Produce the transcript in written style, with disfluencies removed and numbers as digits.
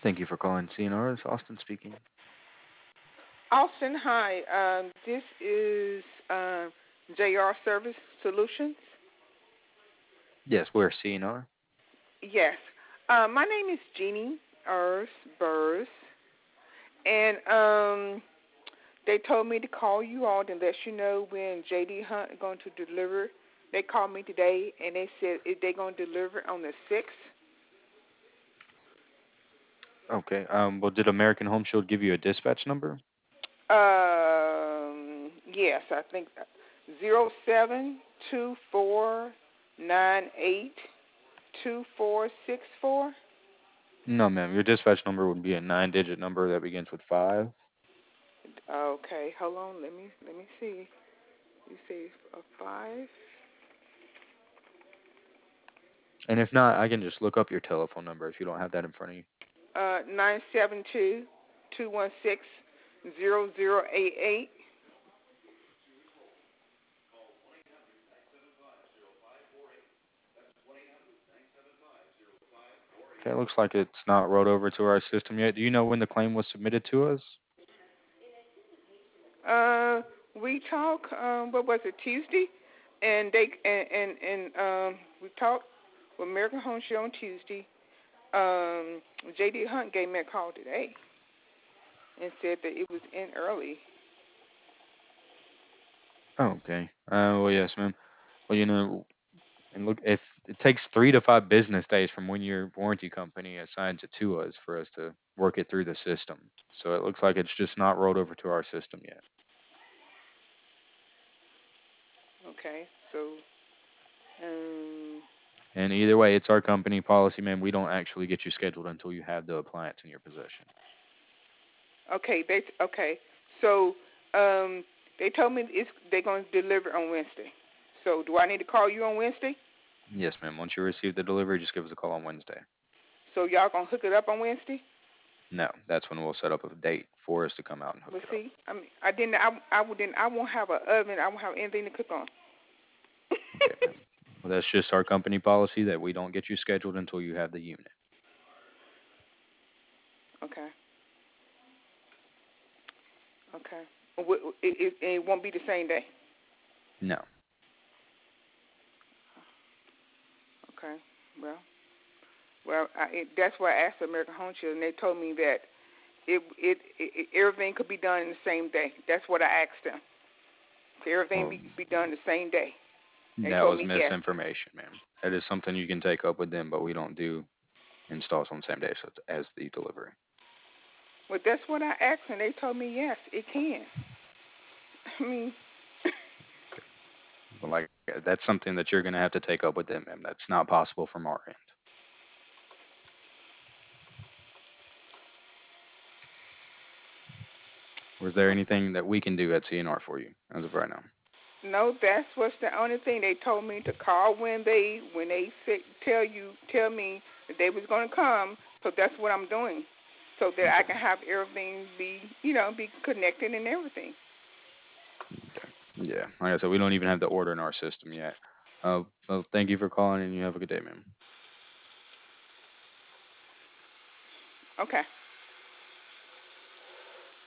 Thank you for calling CNR. It's Austin speaking. Austin, hi. This is JR Service Solutions. Yes, we're CNR. Yes. My name is Jeannie Urs Burrs, and they told me to call you all and let you know when JD Hunt is going to deliver. They called me today, and they said if they're going to deliver on the 6th. Okay. Well, did American Home Shield give you a dispatch number? Yes, I think 0724982464. No, ma'am. Your dispatch number would be a nine-digit number that begins with five. Okay, hold on. Let me see. You say a 5. And if not, I can just look up your telephone number if you don't have that in front of you. 972-216-0088. Okay, it looks like it's not rolled over to our system yet. Do you know when the claim was submitted to us? Uh, we talk. What was it? Tuesday, and we talked with American Home Show on Tuesday. J.D. Hunt gave me a call today and said that it was in early. Oh, okay. Well, yes, ma'am. Well, and look, if it takes 3 to 5 business days from when your warranty company assigns it to us for us to work it through the system. So it looks like it's just not rolled over to our system yet. Okay, so um, And either way, it's our company policy, man. We don't actually get you scheduled until you have the appliance in your possession. okay. So they told me they're going to deliver on Wednesday. So do I need to call you on Wednesday? Yes, ma'am. Once you receive the delivery, just give us a call on Wednesday. So y'all gonna hook it up on Wednesday? No, that's when we'll set up a date for us to come out and hook But it up. see, I mean, I didn't. I wouldn't. I won't have an oven. I won't have anything to cook on. Okay, ma'am. Well, that's just our company policy that we don't get you scheduled until you have the unit. Okay. Okay. It won't be the same day. No. Okay. Well, that's why I asked American Home Shield, and they told me that everything could be done in the same day. That's what I asked them. Could everything Well, be done the same day? They that told was me yes. misinformation, ma'am. That is something you can take up with them, but we don't do installs on the same day as the delivery. Well, that's what I asked, and they told me yes, it can. I mean, But like that's something that you're going to have to take up with them, ma'am. That's not possible from our end. Was there anything that we can do at CNR for you as of right now? no, that's what's the only thing they told me to call when they tell me that they was gonna come. So that's what I'm doing, so that I Okay. can have everything be connected and everything. Okay. Yeah. Like I said, we don't even have the order in our system yet. Well, thank you for calling, and you have a good day, ma'am. Okay.